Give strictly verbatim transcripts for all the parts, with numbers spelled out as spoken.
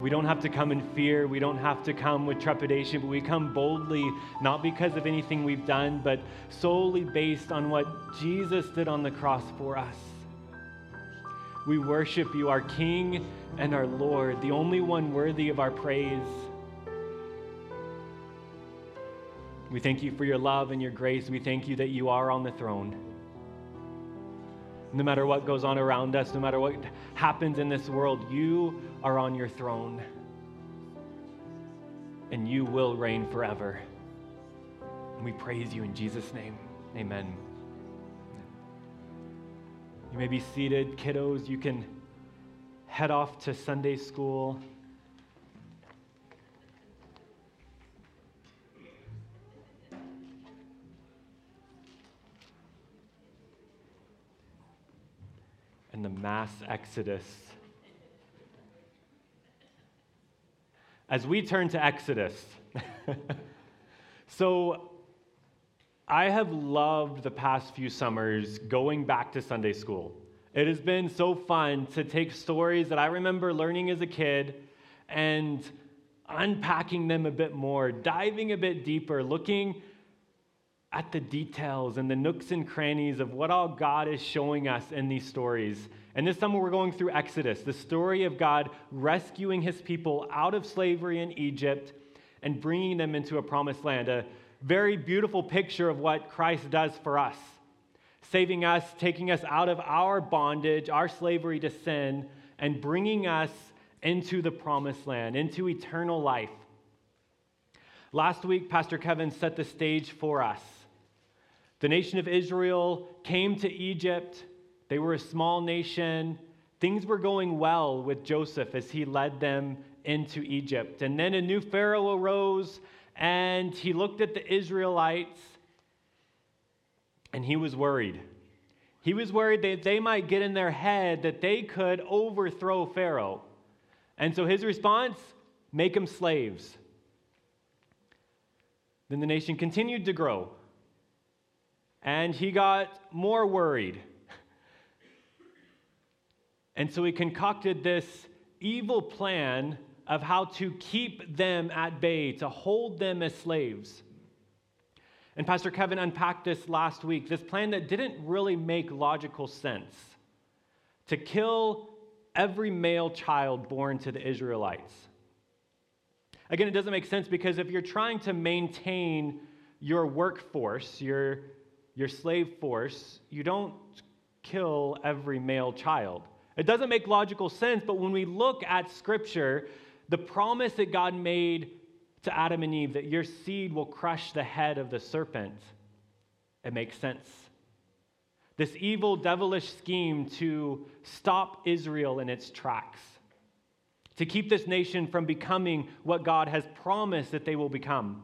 We don't have to come in fear. We don't have to come with trepidation, but we come boldly, not because of anything we've done, but solely based on what Jesus did on the cross for us. We worship you, our King and our Lord, the only one worthy of our praise. We thank you for your love and your grace. We thank you that you are on the throne. No matter what goes on around us, no matter what happens in this world, you are on your throne. And you will reign forever. And we praise you in Jesus' name. Amen. You may be seated. Kiddos, you can head off to Sunday school. And the mass exodus. As we turn to Exodus, so I have loved the past few summers going back to Sunday school. It has been so fun to take stories that I remember learning as a kid and unpacking them a bit more, diving a bit deeper, looking at the details and the nooks and crannies of what all God is showing us in these stories. And this summer we're going through Exodus, the story of God rescuing his people out of slavery in Egypt and bringing them into a promised land. A very beautiful picture of what Christ does for us, saving us, taking us out of our bondage, our slavery to sin, and bringing us into the promised land, into eternal life. Last week, Pastor Kevin set the stage for us. The nation of Israel came to Egypt. They were a small nation. Things were going well with Joseph as he led them into Egypt. And then a new Pharaoh arose, and he looked at the Israelites, and he was worried. He was worried that they might get in their head that they could overthrow Pharaoh. And so his response, make them slaves. Then the nation continued to grow. And he got more worried. And so he concocted this evil plan of how to keep them at bay, to hold them as slaves. And Pastor Kevin unpacked this last week, this plan that didn't really make logical sense, to kill every male child born to the Israelites. Again, it doesn't make sense because if you're trying to maintain your workforce, your, your slave force, you don't kill every male child. It doesn't make logical sense, but when we look at Scripture, the promise that God made to Adam and Eve, that your seed will crush the head of the serpent, it makes sense. This evil, devilish scheme to stop Israel in its tracks, to keep this nation from becoming what God has promised that they will become.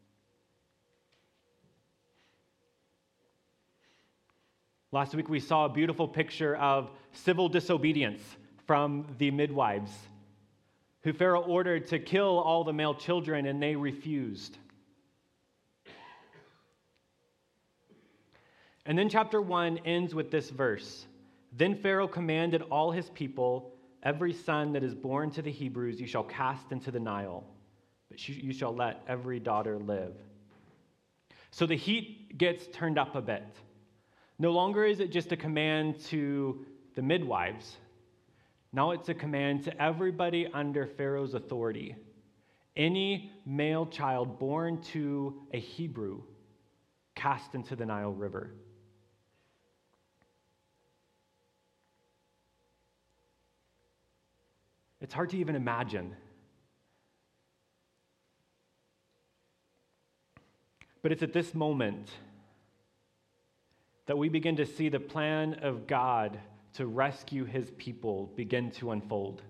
Last week we saw a beautiful picture of civil disobedience from the midwives, who Pharaoh ordered to kill all the male children, and they refused. And then chapter one ends with this verse. Then Pharaoh commanded all his people, every son that is born to the Hebrews you shall cast into the Nile, but you shall let every daughter live. So the heat gets turned up a bit. No longer is it just a command to the midwives. Now it's a command to everybody under Pharaoh's authority. Any male child born to a Hebrew, cast into the Nile River. It's hard to even imagine. But it's at this moment that we begin to see the plan of God to rescue his people begin to unfold.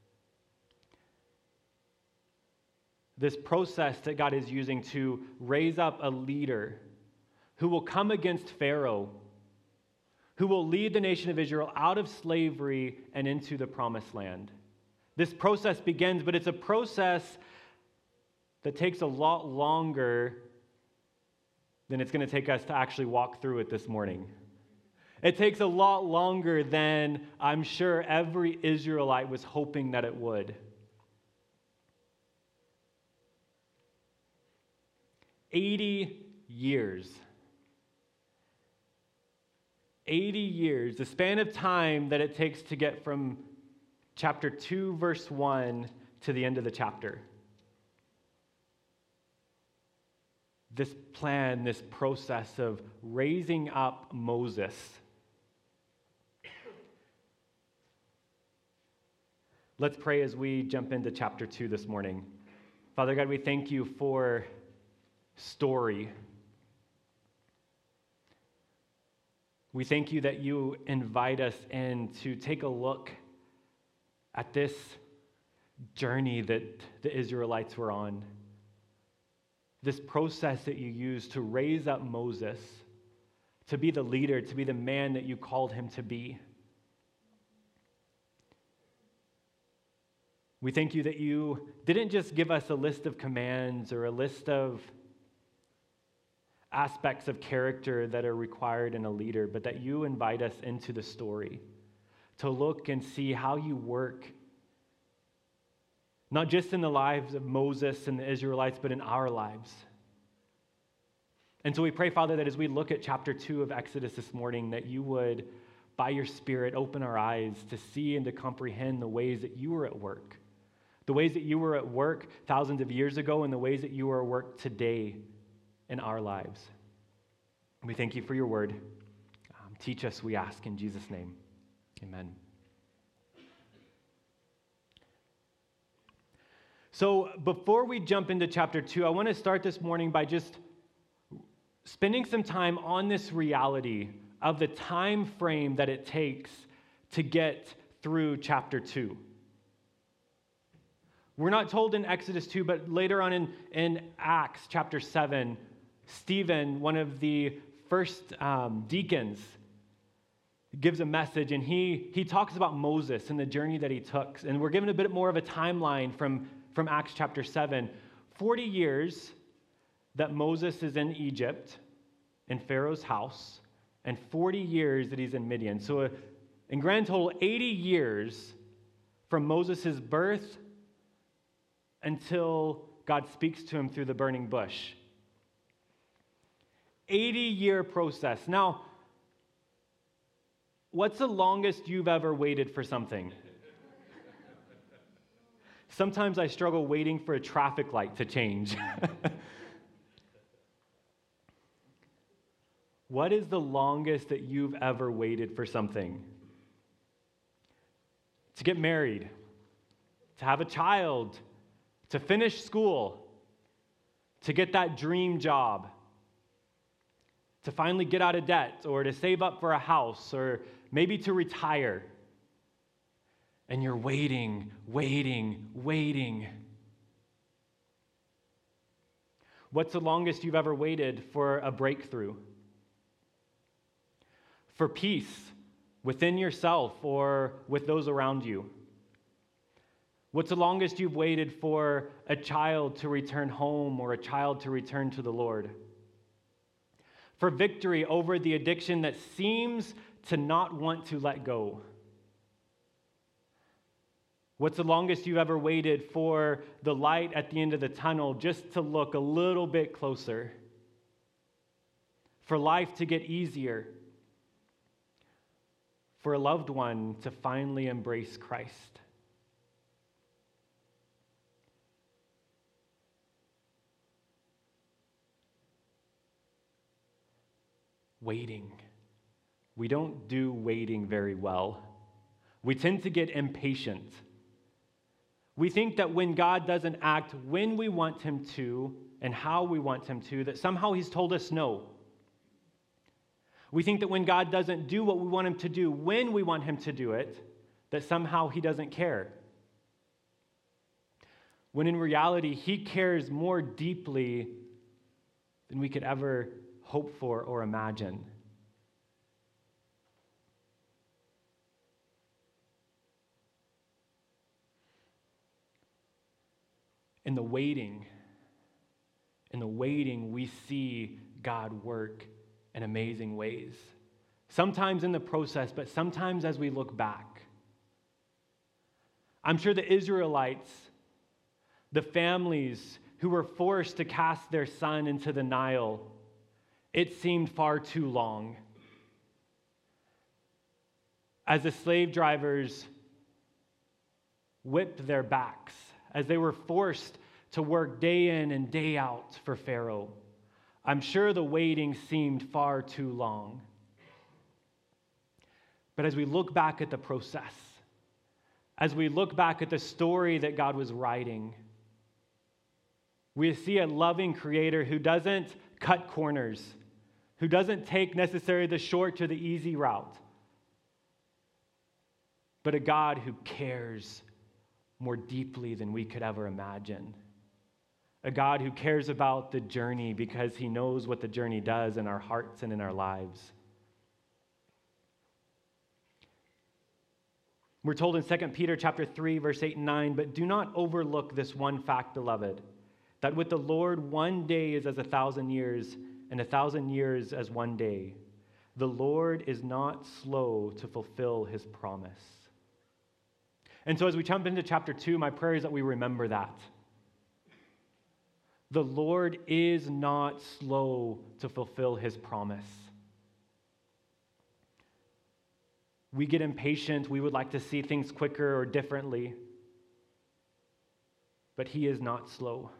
This process that God is using to raise up a leader who will come against Pharaoh, who will lead the nation of Israel out of slavery and into the promised land. This process begins, but it's a process that takes a lot longer than it's going to take us to actually walk through it this morning. It takes a lot longer than I'm sure every Israelite was hoping that it would. eighty years. eighty years, the span of time that it takes to get from chapter two, verse one to the end of the chapter. This plan, this process of raising up Moses. Let's pray as we jump into chapter two this morning. Father God, we thank you for story. We thank you that you invite us in to take a look at this journey that the Israelites were on. This process that you used to raise up Moses, to be the leader, to be the man that you called him to be. We thank you that you didn't just give us a list of commands or a list of aspects of character that are required in a leader, but that you invite us into the story to look and see how you work, not just in the lives of Moses and the Israelites, but in our lives. And so we pray, Father, that as we look at chapter two of Exodus this morning, that you would, by your Spirit, open our eyes to see and to comprehend the ways that you were at work, the ways that you were at work thousands of years ago, and the ways that you are at work today in our lives. We thank you for your word. Um, teach us, we ask, in Jesus' name. Amen. So before we jump into chapter two, I want to start this morning by just spending some time on this reality of the time frame that it takes to get through chapter two. We're not told in Exodus two, but later on in, in Acts chapter seven, Stephen, one of the first um, deacons, gives a message, and he, he talks about Moses and the journey that he took. And we're given a bit more of a timeline from, from Acts chapter seven. forty years that Moses is in Egypt, in Pharaoh's house, and forty years that he's in Midian. So a, in grand total, eighty years from Moses' birth until God speaks to him through the burning bush. eighty-year process. Now, what's the longest you've ever waited for something? Sometimes I struggle waiting for a traffic light to change. What is the longest that you've ever waited for something? To get married, to have a child, to finish school, to get that dream job, to finally get out of debt, or to save up for a house, or maybe to retire. And you're waiting, waiting, waiting. What's the longest you've ever waited for a breakthrough? For peace within yourself or with those around you? What's the longest you've waited for a child to return home or a child to return to the Lord? For victory over the addiction that seems to not want to let go? What's the longest you've ever waited for the light at the end of the tunnel just to look a little bit closer? For life to get easier? For a loved one to finally embrace Christ? Waiting. We don't do waiting very well. We tend to get impatient. We think that when God doesn't act when we want him to and how we want him to, that somehow he's told us no. We think that when God doesn't do what we want him to do when we want him to do it, that somehow he doesn't care. When in reality, he cares more deeply than we could ever hope for or imagine. In the waiting, in the waiting, we see God work in amazing ways. Sometimes in the process, but sometimes as we look back. I'm sure the Israelites, the families who were forced to cast their son into the Nile, it seemed far too long. As the slave drivers whipped their backs, as they were forced to work day in and day out for Pharaoh, I'm sure the waiting seemed far too long. But as we look back at the process, as we look back at the story that God was writing, we see a loving creator who doesn't cut corners, who doesn't take necessarily the short or the easy route, but a God who cares more deeply than we could ever imagine. A God who cares about the journey because he knows what the journey does in our hearts and in our lives. We're told in Second Peter chapter three, verse eight and nine, but do not overlook this one fact, beloved, that with the Lord one day is as a thousand years, and a thousand years as one day. The Lord is not slow to fulfill his promise. And so as we jump into chapter two, my prayer is that we remember that. The Lord is not slow to fulfill his promise. We get impatient. We would like to see things quicker or differently. But he is not slow.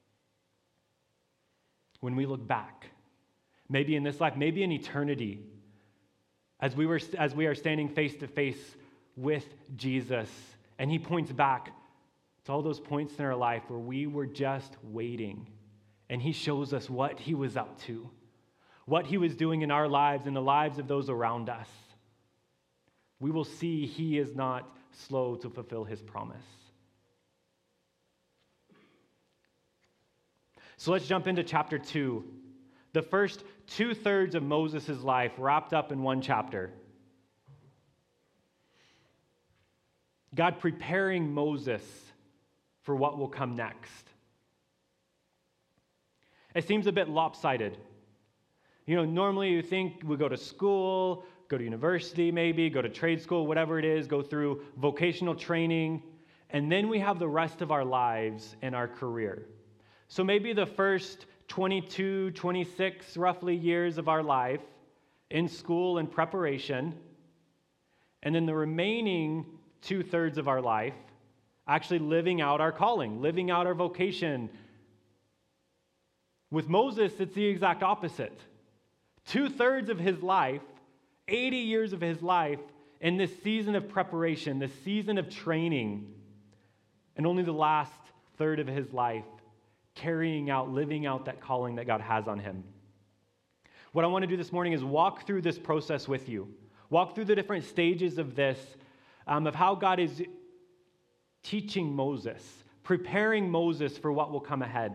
When we look back, maybe in this life, maybe in eternity, as we were as we are standing face to face with Jesus, and he points back to all those points in our life where we were just waiting, and he shows us what he was up to, what he was doing in our lives and the lives of those around us. We will see he is not slow to fulfill his promise. So let's jump into chapter two. The first two-thirds of Moses' life wrapped up in one chapter. God preparing Moses for what will come next. It seems a bit lopsided. You know, normally you think we go to school, go to university maybe, go to trade school, whatever it is, go through vocational training, and then we have the rest of our lives and our career. So maybe the first twenty-two, twenty-six roughly years of our life in school and preparation, and then the remaining two-thirds of our life actually living out our calling, living out our vocation. With Moses, it's the exact opposite. Two-thirds of his life, eighty years of his life, in this season of preparation, this season of training, and only the last third of his life carrying out, living out that calling that God has on him. What I want to do this morning is walk through this process with you. Walk through the different stages of this, um, of how God is teaching Moses, preparing Moses for what will come ahead.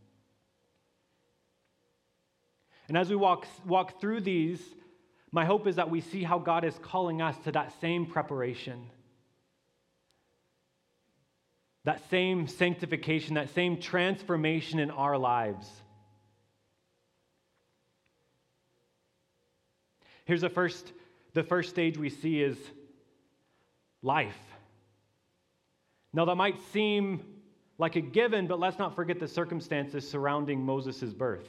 And as we walk, walk through these, my hope is that we see how God is calling us to that same preparation, that same sanctification, that same transformation in our lives. Here's the first, the first stage we see is life. Now that might seem like a given, but let's not forget the circumstances surrounding Moses' birth.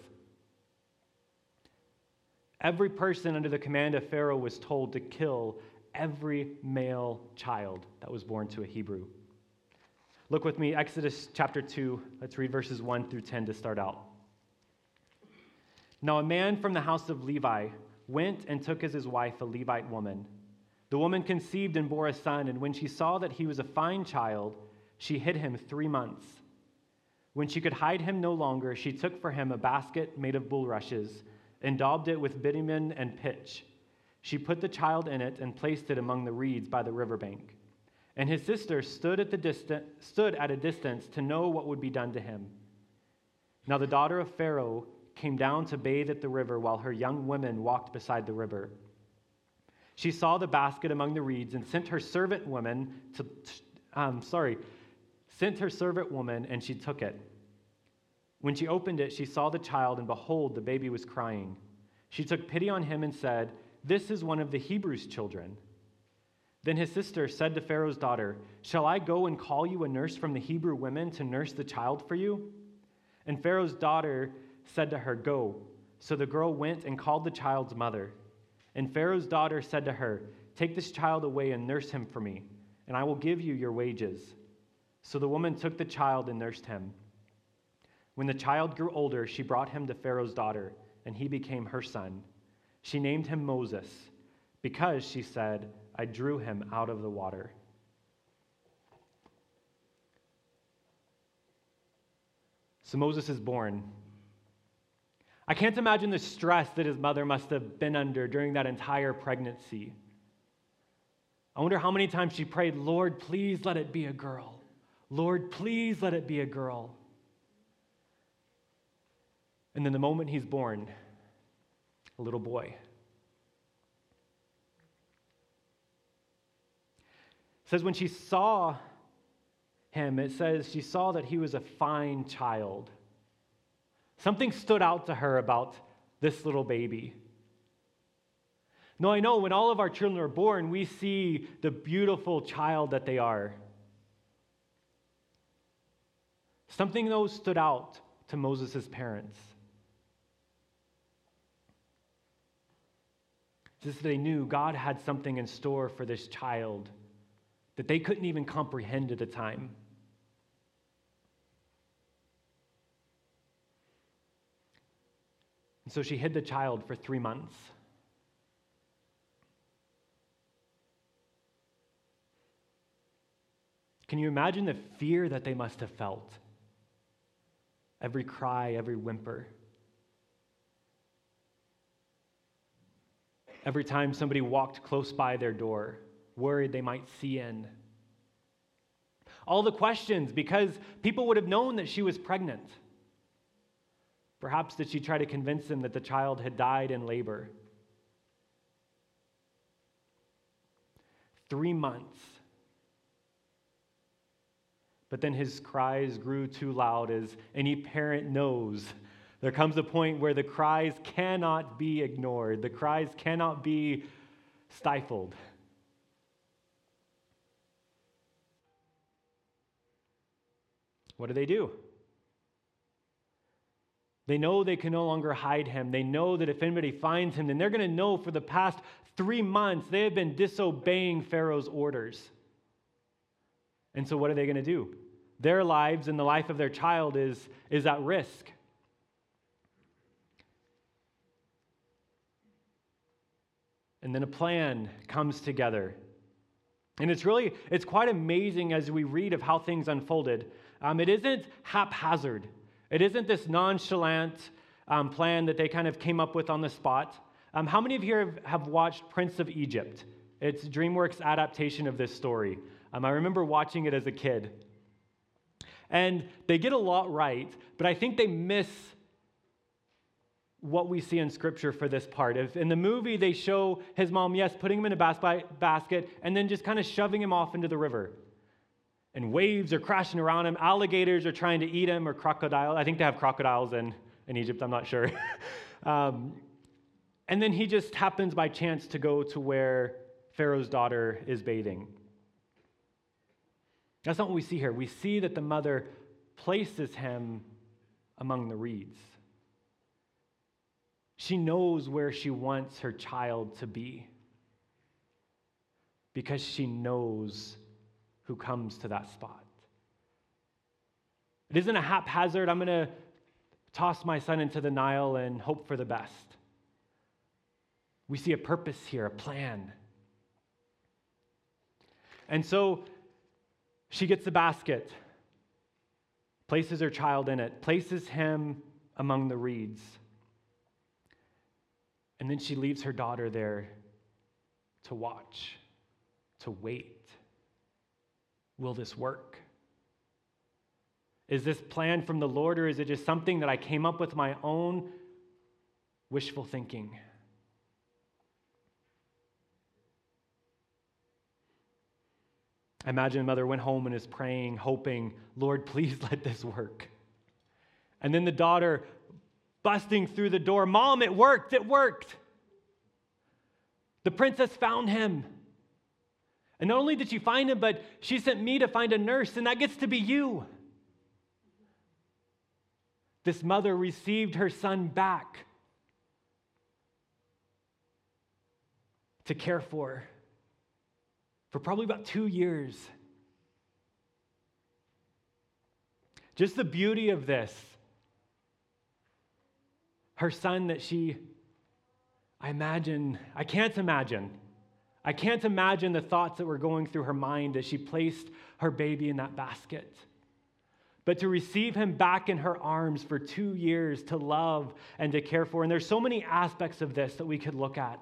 Every person under the command of Pharaoh was told to kill every male child that was born to a Hebrew. Look with me, Exodus chapter two. Let's read verses one through ten to start out. Now a man from the house of Levi went and took as his wife a Levite woman. The woman conceived and bore a son, and when she saw that he was a fine child, she hid him three months. When she could hide him no longer, she took for him a basket made of bulrushes and daubed it with bitumen and pitch. She put the child in it and placed it among the reeds by the riverbank. And his sister stood at the distant, stood at a distance to know what would be done to him. Now the daughter of Pharaoh came down to bathe at the river while her young women walked beside the river. She saw the basket among the reeds and sent her servant woman to, um, sorry, sent her servant woman and she took it. When she opened it, she saw the child, and behold, the baby was crying. She took pity on him and said, "This is one of the Hebrews' children." Then his sister said to Pharaoh's daughter, "Shall I go and call you a nurse from the Hebrew women to nurse the child for you?" And Pharaoh's daughter said to her, "Go." So the girl went and called the child's mother. And Pharaoh's daughter said to her, "Take this child away and nurse him for me, and I will give you your wages." So the woman took the child and nursed him. When the child grew older, she brought him to Pharaoh's daughter, and he became her son. She named him Moses, because, she said, "I drew him out of the water." So Moses is born. I can't imagine the stress that his mother must have been under during that entire pregnancy. I wonder how many times she prayed, "Lord, please let it be a girl. Lord, please let it be a girl." And then the moment he's born, a little boy. It says when she saw him, it says she saw that he was a fine child. Something stood out to her about this little baby. No, I know when all of our children are born, we see the beautiful child that they are. Something, though, stood out to Moses' parents. Just they knew God had something in store for this child that they couldn't even comprehend at the time. And so she hid the child for three months. Can you imagine the fear that they must have felt? Every cry, every whimper. Every time somebody walked close by their door, worried they might see in. All the questions, because people would have known that she was pregnant. Perhaps did she try to convince them that the child had died in labor? Three months. But then his cries grew too loud, as any parent knows. There comes a point where the cries cannot be ignored. The cries cannot be stifled. What do they do? They know they can no longer hide him. They know that if anybody finds him, then they're going to know for the past three months they have been disobeying Pharaoh's orders. And so what are they going to do? Their lives and the life of their child is, is at risk. And then a plan comes together. And it's really, it's quite amazing as we read of how things unfolded. Um, it isn't haphazard. It isn't this nonchalant um, plan that they kind of came up with on the spot. Um, how many of you have, have watched Prince of Egypt? It's DreamWorks' adaptation of this story. Um, I remember watching it as a kid. And they get a lot right, but I think they miss what we see in Scripture for this part. If in the movie they show his mom, yes, putting him in a bas- basket and then just kind of shoving him off into the river. And waves are crashing around him. Alligators are trying to eat him, or crocodiles. I think they have crocodiles in, in Egypt, I'm not sure. um, and then he just happens by chance to go to where Pharaoh's daughter is bathing. That's not what we see here. We see that the mother places him among the reeds. She knows where she wants her child to be because she knows who comes to that spot. It isn't a haphazard, I'm going to toss my son into the Nile and hope for the best. We see a purpose here, a plan. And so she gets the basket, places her child in it, places him among the reeds. And then she leaves her daughter there to watch, to wait. Will this work? Is this plan from the Lord, or is it just something that I came up with my own wishful thinking? I imagine a mother went home and is praying, hoping, Lord, please let this work. And then the daughter busting through the door, Mom, it worked, it worked. The princess found him. And not only did she find him, but she sent me to find a nurse, and that gets to be you. this mother received her son back to care for for probably about two years. Just the beauty of this. Her son that she, I imagine, I can't imagine. I can't imagine the thoughts that were going through her mind as she placed her baby in that basket. But to receive him back in her arms for two years to love and to care for. And there's so many aspects of this that we could look at.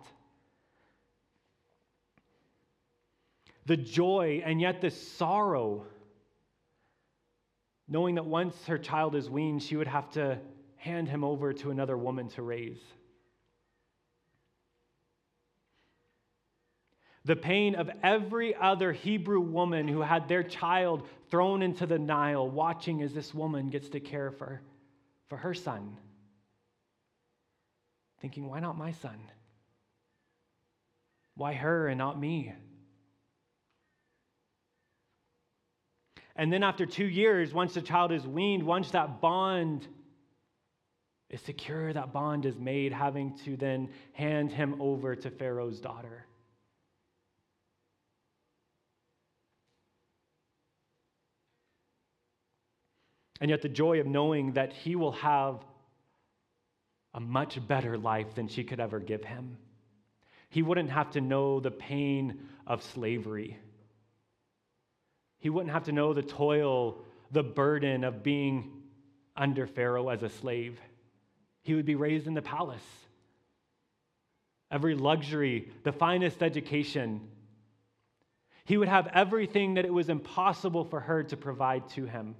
The joy and yet the sorrow, knowing that once her child is weaned, she would have to hand him over to another woman to raise. The pain of every other Hebrew woman who had their child thrown into the Nile, watching as this woman gets to care for, for her son. Thinking, why not my son? Why her and not me? And then after two years, once the child is weaned, once that bond is secure, that bond is made, having to then hand him over to Pharaoh's daughter. And yet the joy of knowing that he will have a much better life than she could ever give him. He wouldn't have to know the pain of slavery. He wouldn't have to know the toil, the burden of being under Pharaoh as a slave. He would be raised in the palace. Every luxury, the finest education. He would have everything that it was impossible for her to provide to him.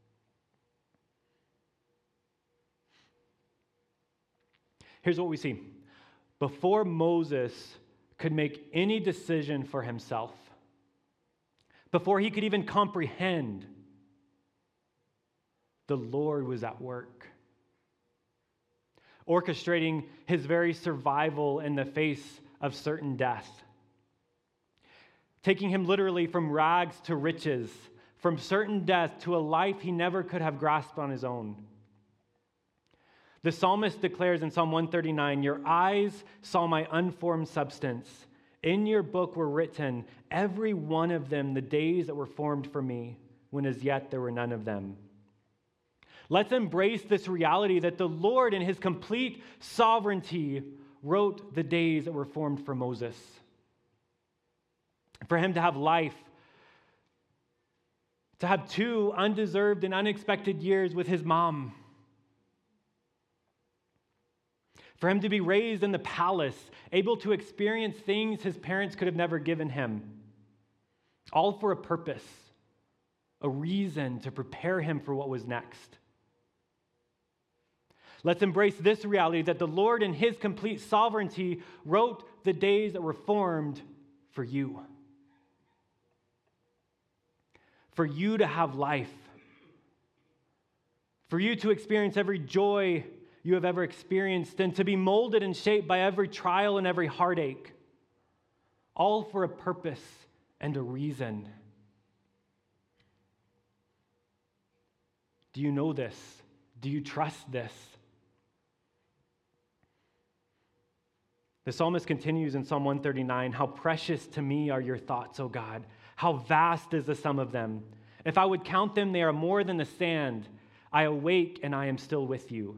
Here's what we see. Before Moses could make any decision for himself, before he could even comprehend, the Lord was at work, orchestrating his very survival in the face of certain death, taking him literally from rags to riches, from certain death to a life he never could have grasped on his own. The psalmist declares in Psalm one thirty-nine, "Your eyes saw my unformed substance. In your book were written, every one of them, the days that were formed for me, when as yet there were none of them." Let's embrace this reality that the Lord in his complete sovereignty wrote the days that were formed for Moses. For him to have life, to have two undeserved and unexpected years with his mom. For him to be raised in the palace, able to experience things his parents could have never given him. All for a purpose, a reason to prepare him for what was next. Let's embrace this reality that the Lord in his complete sovereignty wrote the days that were formed for you. For you to have life. For you to experience every joy you have ever experienced, and to be molded and shaped by every trial and every heartache, all for a purpose and a reason. Do you know this? Do you trust this? The psalmist continues in Psalm one thirty-nine, "How precious to me are your thoughts, O God. How vast is the sum of them. If I would count them, they are more than the sand. I awake and I am still with you."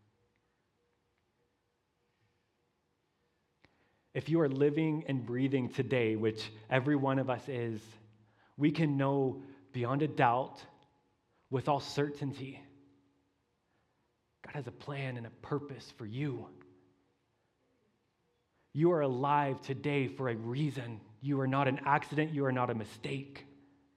If you are living and breathing today, which every one of us is, we can know beyond a doubt, with all certainty, God has a plan and a purpose for you. You are alive today for a reason. You are not an accident. You are not a mistake.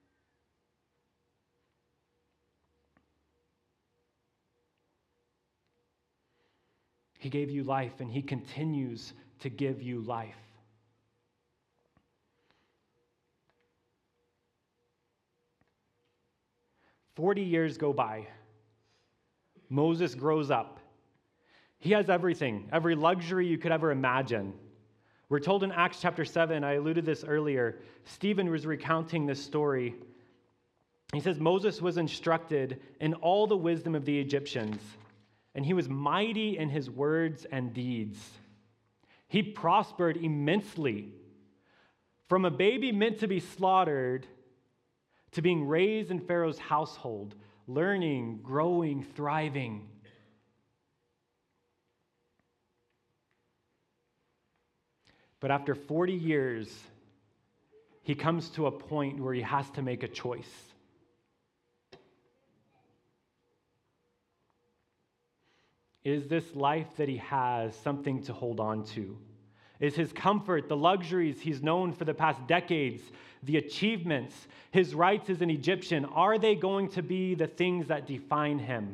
He gave you life, and he continues to give you life. Forty years go by. Moses grows up. He has everything, every luxury you could ever imagine. We're told in Acts chapter seven, I alluded this earlier, Stephen was recounting this story. He says, Moses was instructed in all the wisdom of the Egyptians, and he was mighty in his words and deeds. He prospered immensely. From a baby meant to be slaughtered to being raised in Pharaoh's household, learning, growing, thriving. But after forty years, he comes to a point where he has to make a choice. Is this life that he has something to hold on to? Is his comfort, the luxuries he's known for the past decades, the achievements, his rights as an Egyptian, are they going to be the things that define him?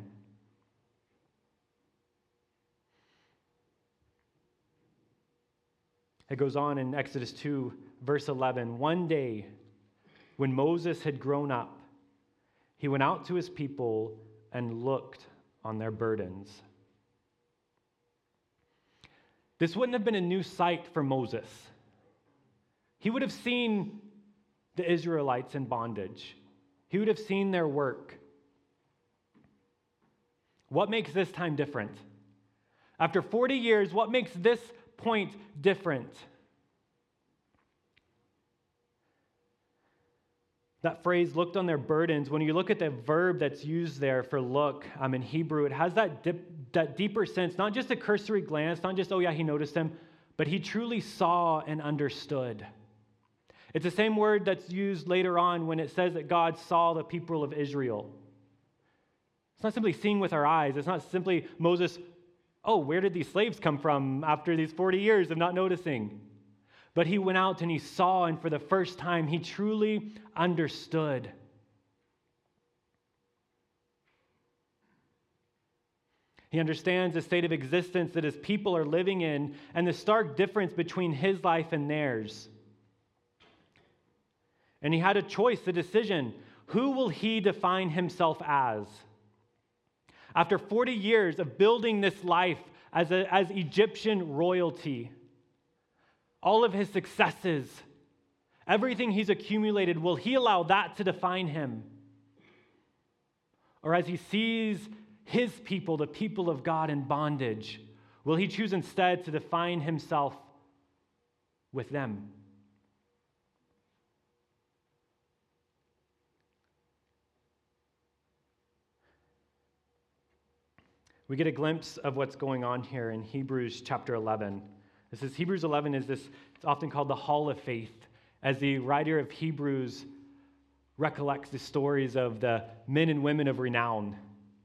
It goes on in Exodus two, verse eleven. One day, when Moses had grown up, he went out to his people and looked on their burdens. This wouldn't have been a new sight for Moses. He would have seen the Israelites in bondage. He would have seen their work. What makes this time different? After forty years, what makes this point different? That phrase, looked on their burdens, when you look at the verb that's used there for look um, in Hebrew, it has that, dip, that deeper sense, not just a cursory glance, not just, oh yeah, he noticed them, but he truly saw and understood. It's the same word that's used later on when it says that God saw the people of Israel. It's not simply seeing with our eyes. It's not simply Moses, oh, where did these slaves come from after these forty years of not noticing? But he went out and he saw, and for the first time, he truly understood. He understands the state of existence that his people are living in and the stark difference between his life and theirs. And he had a choice, a decision. Who will he define himself as? After forty years of building this life as, a, as Egyptian royalty, all of his successes, everything he's accumulated, will he allow that to define him? Or as he sees his people, the people of God, in bondage, will he choose instead to define himself with them? We get a glimpse of what's going on here in Hebrews chapter eleven. This is Hebrews eleven is this, it's often called the Hall of Faith, as the writer of Hebrews recollects the stories of the men and women of renown.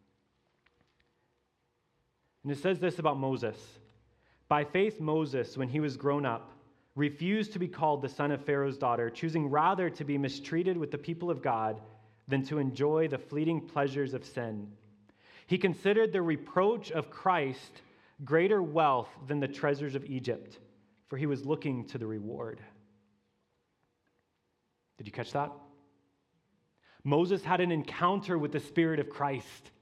And it says this about Moses. By faith, Moses, when he was grown up, refused to be called the son of Pharaoh's daughter, choosing rather to be mistreated with the people of God than to enjoy the fleeting pleasures of sin. He considered the reproach of Christ greater wealth than the treasures of Egypt, for he was looking to the reward. Did you catch that? Moses had an encounter with the Spirit of Christ.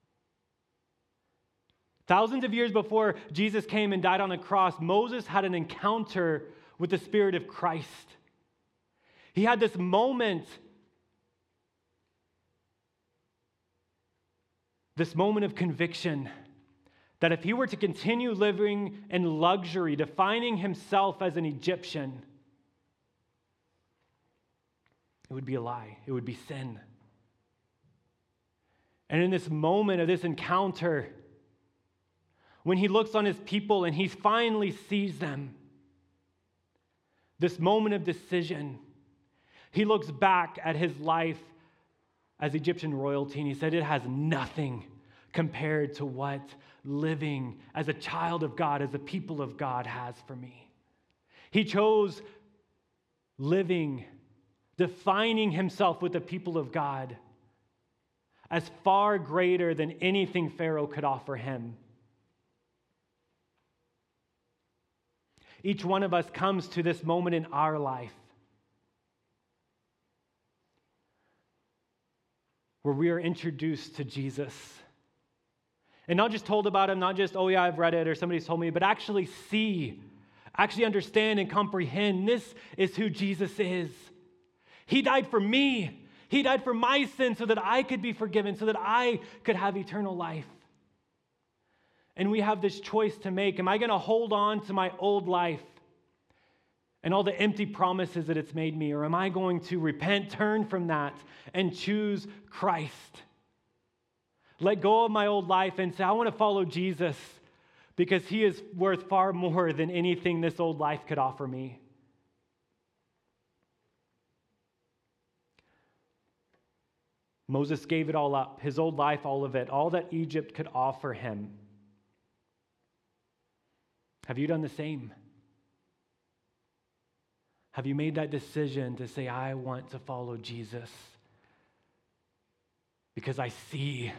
Thousands of years before Jesus came and died on a cross, Moses had an encounter with the Spirit of Christ. He had this moment, this moment of conviction, that if he were to continue living in luxury, defining himself as an Egyptian, it would be a lie. It would be sin. And in this moment of this encounter, when he looks on his people and he finally sees them, this moment of decision, he looks back at his life as Egyptian royalty and he said, it has nothing compared to what living as a child of God, as a people of God has for me. He chose living, defining himself with the people of God as far greater than anything Pharaoh could offer him. Each one of us comes to this moment in our life where we are introduced to Jesus. And not just told about him, not just, oh yeah, I've read it or somebody's told me, but actually see, actually understand and comprehend this is who Jesus is. He died for me. He died for my sin so that I could be forgiven, so that I could have eternal life. And we have this choice to make. Am I going to hold on to my old life and all the empty promises that it's made me? Or am I going to repent, turn from that, and choose Christ? Let go of my old life and say, I want to follow Jesus because he is worth far more than anything this old life could offer me. Moses gave it all up, his old life, all of it, all that Egypt could offer him. Have you done the same? Have you made that decision to say, I want to follow Jesus because I see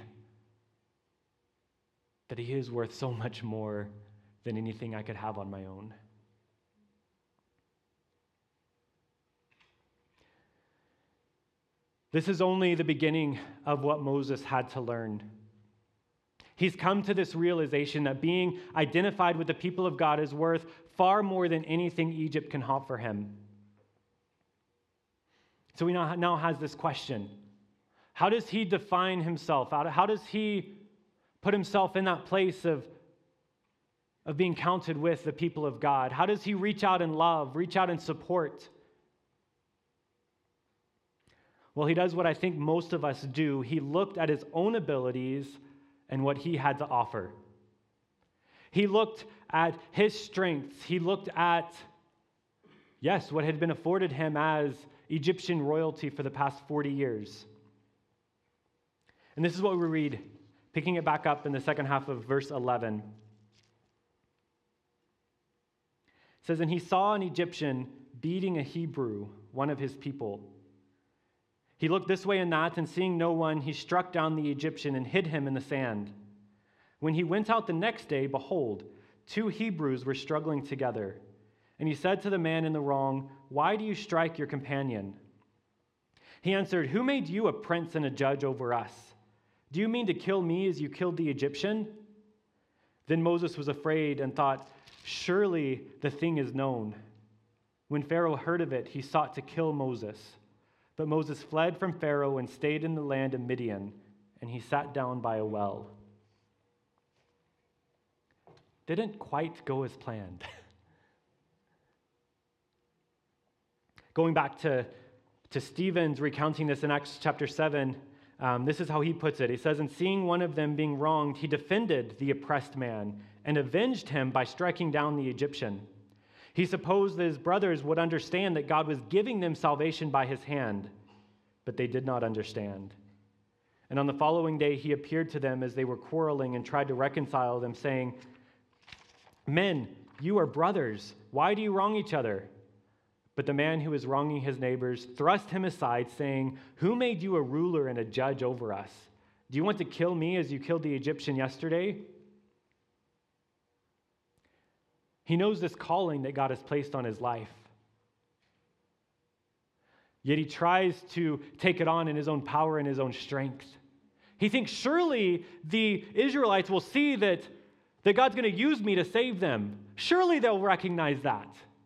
that he is worth so much more than anything I could have on my own? This is only the beginning of what Moses had to learn. He's come to this realization that being identified with the people of God is worth far more than anything Egypt can offer him. So he now has this question. How does he define himself? How does he put himself in that place of, of being counted with the people of God? How does he reach out in love, reach out in support? Well, he does what I think most of us do. He looked at his own abilities and what he had to offer. He looked at his strengths. He looked at, yes, what had been afforded him as Egyptian royalty for the past forty years. And this is what we read, picking it back up in the second half of verse eleven. It says, and he saw an Egyptian beating a Hebrew, one of his people. He looked this way and that, and seeing no one, he struck down the Egyptian and hid him in the sand. When he went out the next day, behold, two Hebrews were struggling together. And he said to the man in the wrong, why do you strike your companion? He answered, who made you a prince and a judge over us? Do you mean to kill me as you killed the Egyptian? Then Moses was afraid and thought, surely the thing is known. When Pharaoh heard of it, he sought to kill Moses. But Moses fled from Pharaoh and stayed in the land of Midian, and he sat down by a well. Didn't quite go as planned. Going back to, to Stephen's recounting this in Acts chapter seven, um, this is how he puts it. He says, and seeing one of them being wronged, he defended the oppressed man and avenged him by striking down the Egyptian. He supposed that his brothers would understand that God was giving them salvation by his hand, but they did not understand. And on the following day, he appeared to them as they were quarreling and tried to reconcile them, saying, men, you are brothers. Why do you wrong each other? But the man who was wronging his neighbors thrust him aside, saying, who made you a ruler and a judge over us? Do you want to kill me as you killed the Egyptian yesterday? He knows this calling that God has placed on his life. Yet he tries to take it on in his own power and his own strength. He thinks, surely the Israelites will see that, that God's going to use me to save them. Surely they'll recognize that.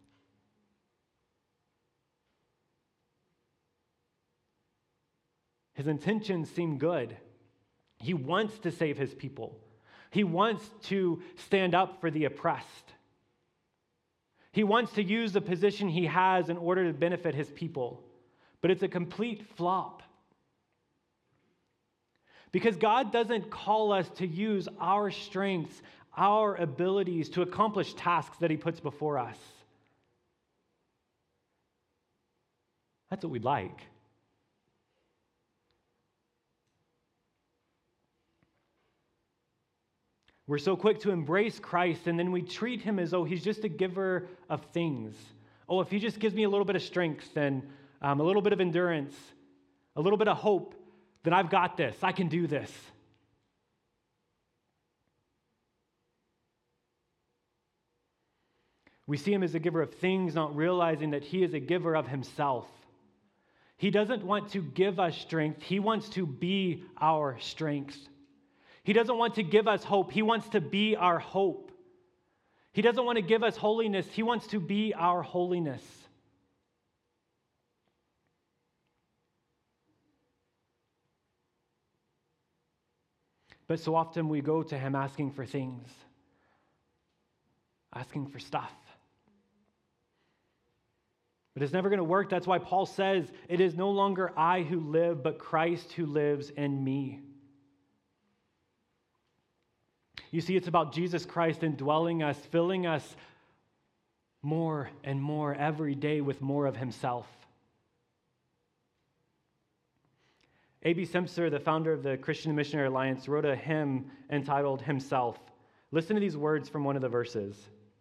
His intentions seem good. He wants to save his people. He wants to stand up for the oppressed. He wants to use the position he has in order to benefit his people. But it's a complete flop. Because God doesn't call us to use our strengths, our abilities to accomplish tasks that he puts before us. That's what we'd like. We're so quick to embrace Christ, and then we treat him as though he's just a giver of things. Oh, if he just gives me a little bit of strength and um, a little bit of endurance, a little bit of hope, then I've got this. I can do this. We see him as a giver of things, not realizing that he is a giver of himself. He doesn't want to give us strength. He wants to be our strength. He doesn't want to give us hope. He wants to be our hope. He doesn't want to give us holiness. He wants to be our holiness. But so often we go to him asking for things, asking for stuff. But it's never going to work. That's why Paul says, it is no longer I who live, but Christ who lives in me. You see, it's about Jesus Christ indwelling us, filling us more and more every day with more of himself. A B Simpson, the founder of the Christian Missionary Alliance, wrote a hymn entitled Himself. Listen to these words from one of the verses.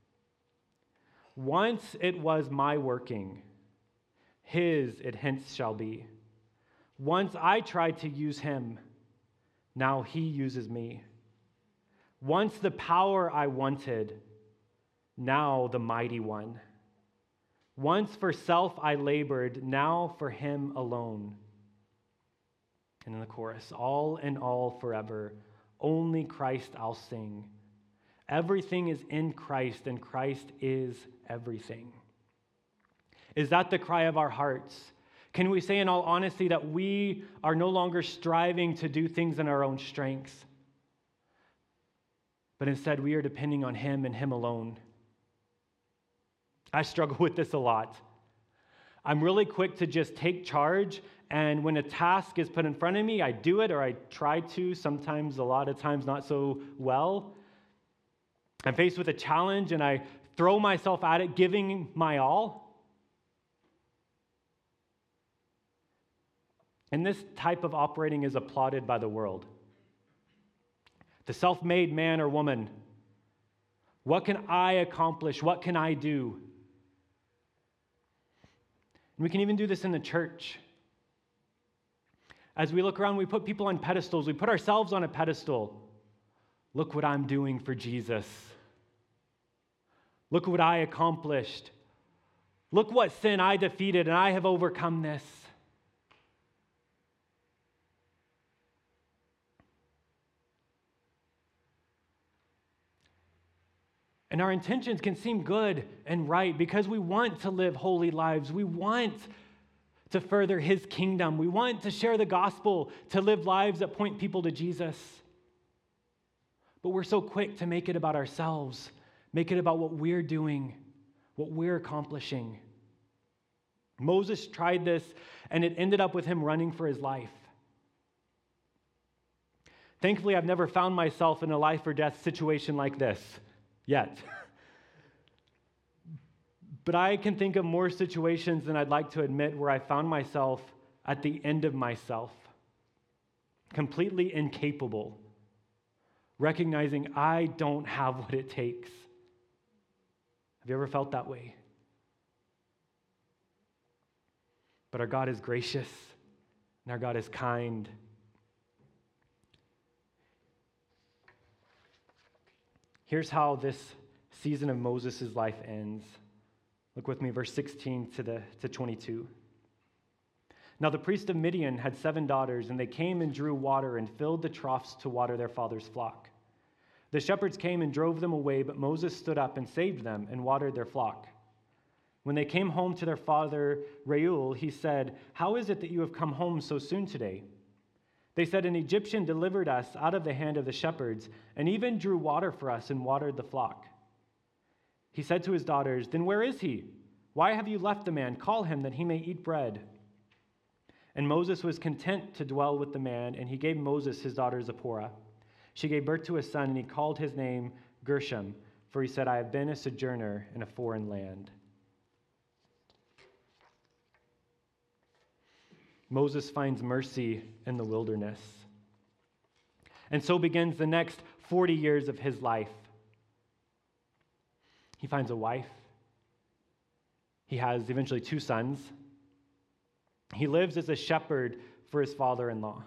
Once it was my working, his it hence shall be. Once I tried to use him, now he uses me. Once the power I wanted, now the mighty one. Once for self I labored, now for him alone. And in the chorus, all in all forever, only Christ I'll sing. Everything is in Christ, and Christ is everything. Is that the cry of our hearts? Can we say in all honesty that we are no longer striving to do things in our own strengths, but instead we are depending on him and him alone? I struggle with this a lot. I'm really quick to just take charge, and when a task is put in front of me, I do it, or I try to, sometimes, a lot of times, not so well. I'm faced with a challenge, and I throw myself at it, giving my all. And this type of operating is applauded by the world. The self-made man or woman, what can I accomplish? What can I do? And we can even do this in the church. As we look around, we put people on pedestals. We put ourselves on a pedestal. Look what I'm doing for Jesus. Look what I accomplished. Look what sin I defeated, and I have overcome this. And our intentions can seem good and right because we want to live holy lives. We want to further his kingdom. We want to share the gospel, to live lives that point people to Jesus. But we're so quick to make it about ourselves, make it about what we're doing, what we're accomplishing. Moses tried this, and it ended up with him running for his life. Thankfully, I've never found myself in a life or death situation like this yet. But I can think of more situations than I'd like to admit where I found myself at the end of myself, completely incapable, recognizing I don't have what it takes. Have you ever felt that way? But our God is gracious, and our God is kind. Here's how this season of Moses' life ends. Look with me, verse sixteen to, the, to twenty-two. Now the priest of Midian had seven daughters, and they came and drew water and filled the troughs to water their father's flock. The shepherds came and drove them away, but Moses stood up and saved them and watered their flock. When they came home to their father Reuel, he said, "How is it that you have come home so soon today?" They said, "An Egyptian delivered us out of the hand of the shepherds, and even drew water for us and watered the flock." He said to his daughters, "Then where is he? Why have you left the man? Call him that he may eat bread." And Moses was content to dwell with the man, and he gave Moses his daughter Zipporah. She gave birth to a son, and he called his name Gershom, for he said, "I have been a sojourner in a foreign land." Moses finds mercy in the wilderness. And so begins the next forty years of his life. He finds a wife. He has eventually two sons. He lives as a shepherd for his father-in-law.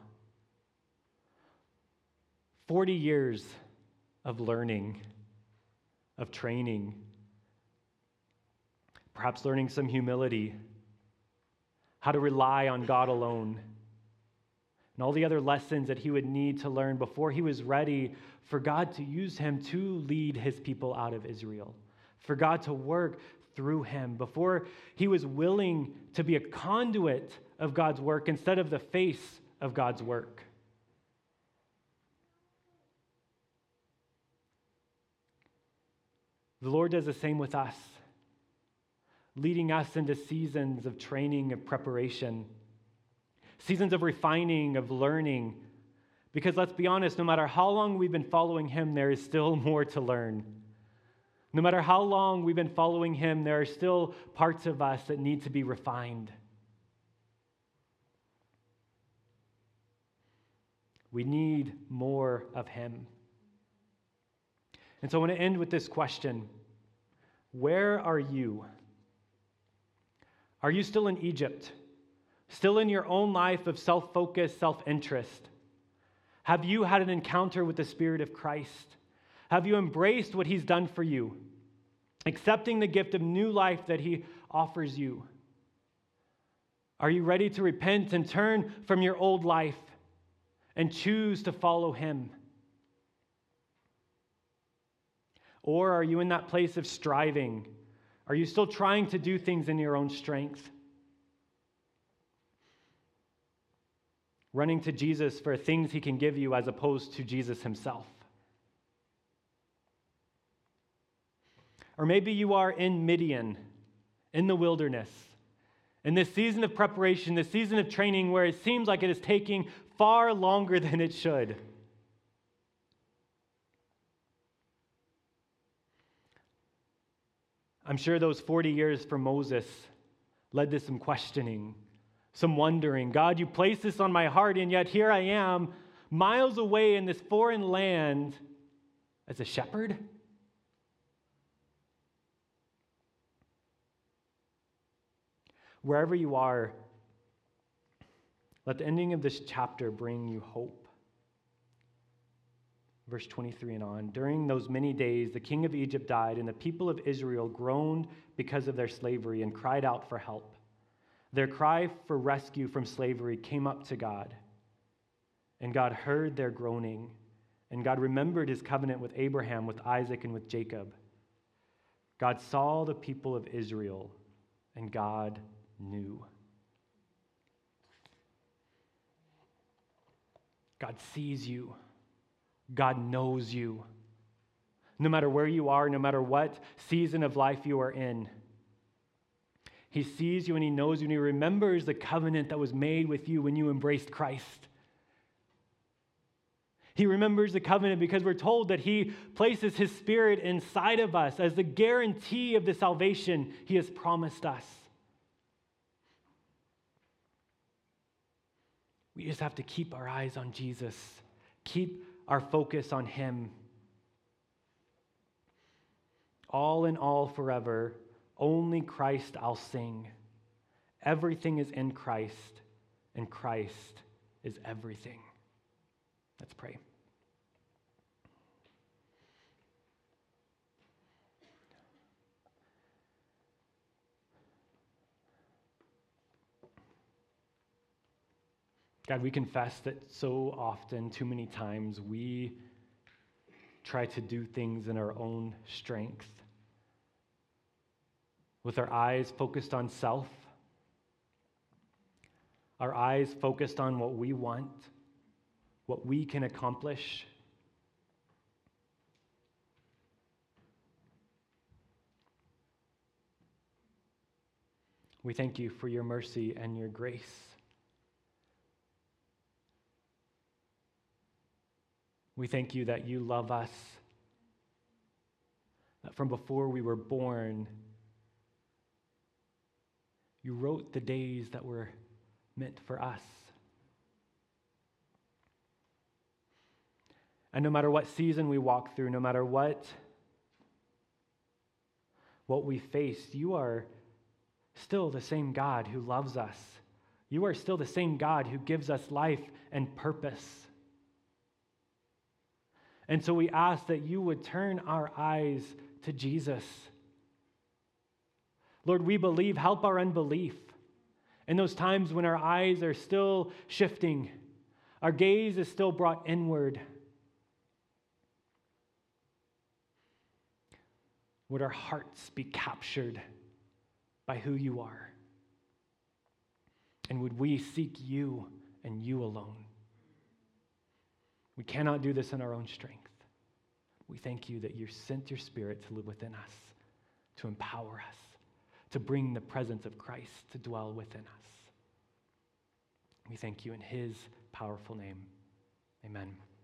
forty years of learning, of training, perhaps learning some humility, how to rely on God alone, and all the other lessons that he would need to learn before he was ready for God to use him to lead his people out of Israel, for God to work through him, before he was willing to be a conduit of God's work instead of the face of God's work. The Lord does the same with us, leading us into seasons of training and preparation, seasons of refining, of learning. Because let's be honest, no matter how long we've been following him, there is still more to learn. No matter how long we've been following him, there are still parts of us that need to be refined. We need more of him. And so I want to end with this question. Where are you? Are you still in Egypt? Still in your own life of self-focus, self-interest? Have you had an encounter with the Spirit of Christ? Have you embraced what he's done for you, accepting the gift of new life that he offers you? Are you ready to repent and turn from your old life and choose to follow him? Or are you in that place of striving? Are you still trying to do things in your own strength? Running to Jesus for things he can give you as opposed to Jesus himself. Or maybe you are in Midian, in the wilderness, in this season of preparation, this season of training where it seems like it is taking far longer than it should. I'm sure those forty years for Moses led to some questioning, some wondering. God, you placed this on my heart, and yet here I am, miles away in this foreign land as a shepherd? Wherever you are, let the ending of this chapter bring you hope. Verse twenty-three and on. During those many days, the king of Egypt died, and the people of Israel groaned because of their slavery and cried out for help. Their cry for rescue from slavery came up to God, and God heard their groaning, and God remembered his covenant with Abraham, with Isaac, and with Jacob. God saw the people of Israel, and God knew. God sees you. God knows you. No matter where you are, no matter what season of life you are in, he sees you and he knows you and he remembers the covenant that was made with you when you embraced Christ. He remembers the covenant because we're told that he places his Spirit inside of us as the guarantee of the salvation he has promised us. We just have to keep our eyes on Jesus. Keep our focus on him. All in all forever, only Christ I'll sing. Everything is in Christ, and Christ is everything. Let's pray. God, we confess that so often, too many times, we try to do things in our own strength, with our eyes focused on self, our eyes focused on what we want, what we can accomplish. We thank you for your mercy and your grace. We thank you that you love us, that from before we were born, you wrote the days that were meant for us. And no matter what season we walk through, no matter what, what we face, you are still the same God who loves us. You are still the same God who gives us life and purpose. And so we ask that you would turn our eyes to Jesus. Lord, we believe, help our unbelief. In those times when our eyes are still shifting, our gaze is still brought inward, would our hearts be captured by who you are? And would we seek you and you alone? We cannot do this in our own strength. We thank you that you sent your Spirit to live within us, to empower us, to bring the presence of Christ to dwell within us. We thank you in his powerful name. Amen.